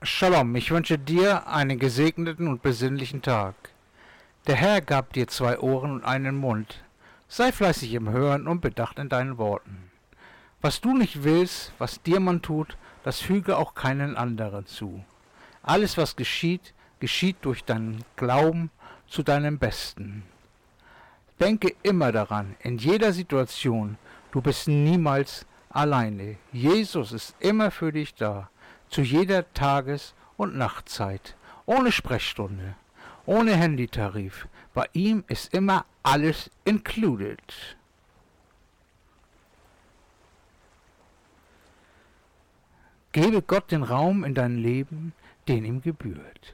Shalom, ich wünsche dir einen gesegneten und besinnlichen Tag. Der Herr gab dir 2 Ohren und einen Mund. Sei fleißig im Hören und bedacht in deinen Worten. Was du nicht willst, was dir man tut, das füge auch keinen anderen zu. Alles, was geschieht, geschieht durch deinen Glauben zu deinem Besten. Denke immer daran, in jeder Situation, du bist niemals alleine. Jesus ist immer für dich da, zu jeder Tages- und Nachtzeit, ohne Sprechstunde, ohne Handytarif. Bei ihm ist immer alles included. Gebe Gott den Raum in deinem Leben, den ihm gebührt.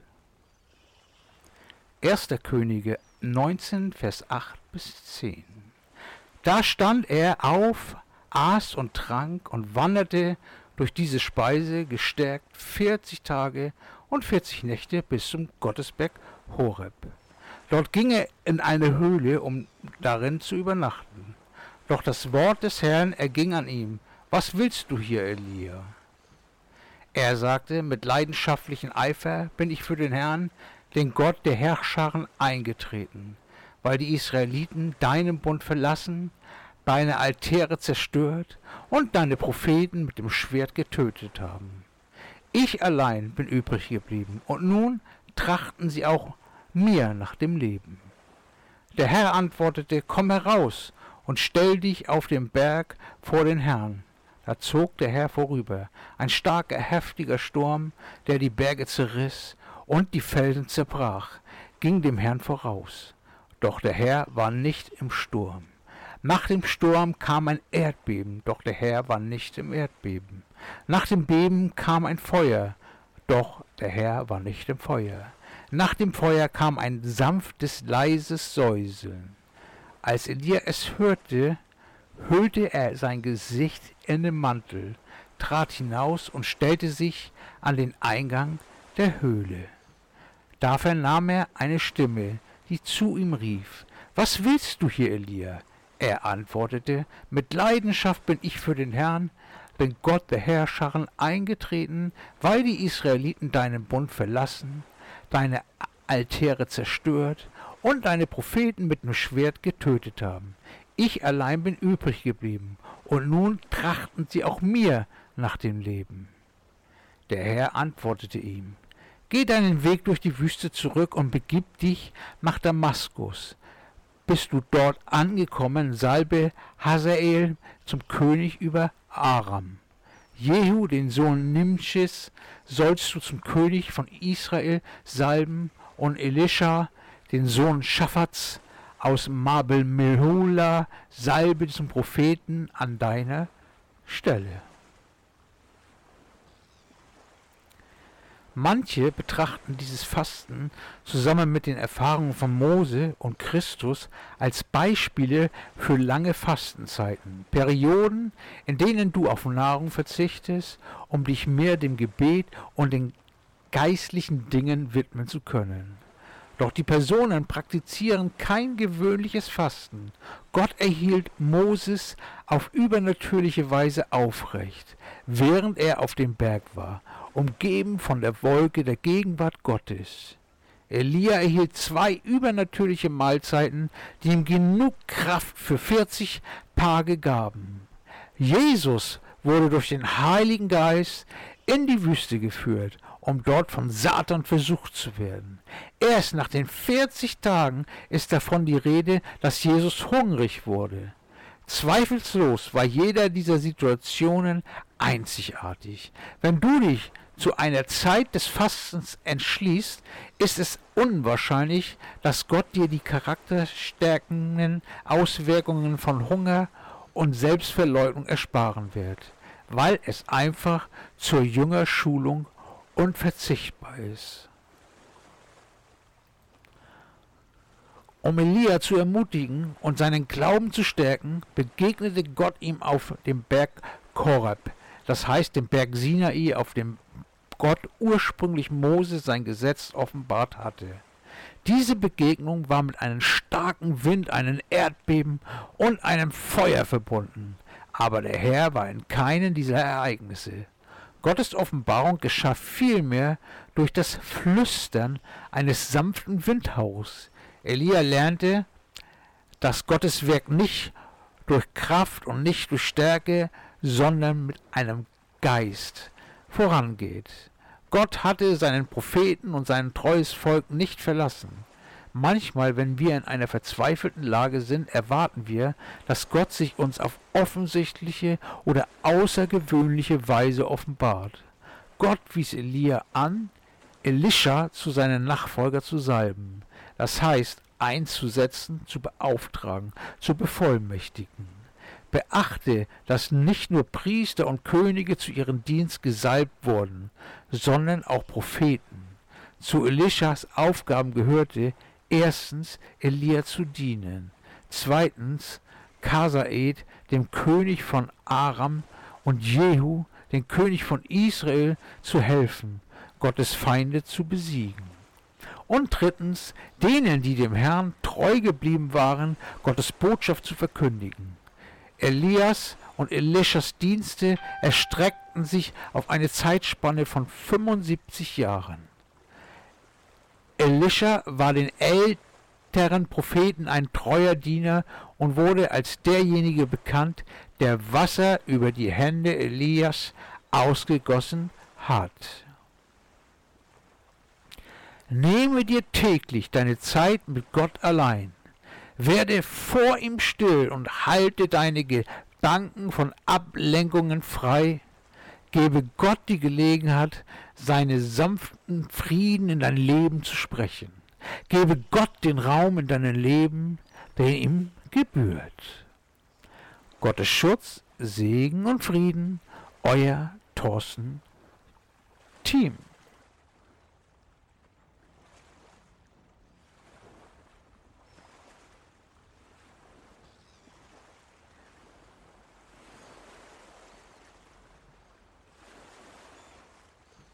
1. Könige 19, Vers 8 bis 10. Da stand er auf, aß und trank und wanderte durch diese Speise gestärkt 40 Tage und 40 Nächte bis zum Gottesberg Horeb. Dort ging er in eine Höhle, um darin zu übernachten. Doch das Wort des Herrn erging an ihm: Was willst du hier, Elia? Er sagte: Mit leidenschaftlichem Eifer bin ich für den Herrn, den Gott der Herrscharen, eingetreten, weil die Israeliten deinen Bund verlassen, deine Altäre zerstört und deine Propheten mit dem Schwert getötet haben. Ich allein bin übrig geblieben, und nun trachten sie auch mir nach dem Leben. Der Herr antwortete: Komm heraus und stell dich auf den Berg vor den Herrn. Da zog der Herr vorüber, ein starker, heftiger Sturm, der die Berge zerriss und die Felsen zerbrach, ging dem Herrn voraus. Doch der Herr war nicht im Sturm. Nach dem Sturm kam ein Erdbeben, doch der Herr war nicht im Erdbeben. Nach dem Beben kam ein Feuer, doch der Herr war nicht im Feuer. Nach dem Feuer kam ein sanftes, leises Säuseln. Als Elia es hörte, hüllte er sein Gesicht in den Mantel, trat hinaus und stellte sich an den Eingang der Höhle. Da vernahm er eine Stimme, die zu ihm rief: Was willst du hier, Elia? Er antwortete: Mit Leidenschaft bin ich für den Herrn, den Gott der Herrscharen, eingetreten, weil die Israeliten deinen Bund verlassen, deine Altäre zerstört und deine Propheten mit dem Schwert getötet haben. Ich allein bin übrig geblieben, und nun trachten sie auch mir nach dem Leben. Der Herr antwortete ihm: Geh deinen Weg durch die Wüste zurück und begib dich nach Damaskus. Bist du dort angekommen, salbe Hazael zum König über Aram. Jehu, den Sohn Nimschis, sollst du zum König von Israel salben, und Elisha, den Sohn Schaphats, aus Mabel Mehola, salbe zum Propheten an deiner Stelle. Manche betrachten dieses Fasten zusammen mit den Erfahrungen von Mose und Christus als Beispiele für lange Fastenzeiten, Perioden, in denen du auf Nahrung verzichtest, um dich mehr dem Gebet und den geistlichen Dingen widmen zu können. Doch die Personen praktizieren kein gewöhnliches Fasten. Gott erhielt Moses auf übernatürliche Weise aufrecht, während er auf dem Berg war, umgeben von der Wolke der Gegenwart Gottes. Elia erhielt 2 übernatürliche Mahlzeiten, die ihm genug Kraft für 40 Tage gaben. Jesus wurde durch den Heiligen Geist in die Wüste geführt, um dort von Satan versucht zu werden. Erst nach den 40 Tagen ist davon die Rede, dass Jesus hungrig wurde. Zweifellos war jeder dieser Situationen einzigartig. Wenn du dich zu einer Zeit des Fastens entschließt, ist es unwahrscheinlich, dass Gott dir die charakterstärkenden Auswirkungen von Hunger und Selbstverleugnung ersparen wird, weil es einfach zur Jüngerschulung unverzichtbar ist. Um Elia zu ermutigen und seinen Glauben zu stärken, begegnete Gott ihm auf dem Berg Horeb, das heißt dem Berg Sinai, auf dem Gott ursprünglich Mose sein Gesetz offenbart hatte. Diese Begegnung war mit einem starken Wind, einem Erdbeben und einem Feuer verbunden, aber der Herr war in keinem dieser Ereignisse. Gottes Offenbarung geschah vielmehr durch das Flüstern eines sanften Windhauchs. Elia lernte, dass Gottes Werk nicht durch Kraft und nicht durch Stärke, sondern mit einem Geist vorangeht. Gott hatte seinen Propheten und sein treues Volk nicht verlassen. Manchmal, wenn wir in einer verzweifelten Lage sind, erwarten wir, dass Gott sich uns auf offensichtliche oder außergewöhnliche Weise offenbart. Gott wies Elia an, Elisha zu seinem Nachfolger zu salben, das heißt einzusetzen, zu beauftragen, zu bevollmächtigen. Beachte, dass nicht nur Priester und Könige zu ihrem Dienst gesalbt wurden, sondern auch Propheten. Zu Elischas Aufgaben gehörte erstens, Elia zu dienen, zweitens, Chasaed, dem König von Aram, und Jehu, dem König von Israel, zu helfen, Gottes Feinde zu besiegen. Und drittens, denen, die dem Herrn treu geblieben waren, Gottes Botschaft zu verkündigen. Elias und Elischas Dienste erstreckten sich auf eine Zeitspanne von 75 Jahren. Elisha war den älteren Propheten ein treuer Diener und wurde als derjenige bekannt, der Wasser über die Hände Elias ausgegossen hat. Nehme dir täglich deine Zeit mit Gott allein. Werde vor ihm still und halte deine Gedanken von Ablenkungen frei. Gebe Gott die Gelegenheit, seine sanften Frieden in dein Leben zu sprechen. Gebe Gott den Raum in deinem Leben, der ihm gebührt. Gottes Schutz, Segen und Frieden, euer Thorsten Thiem.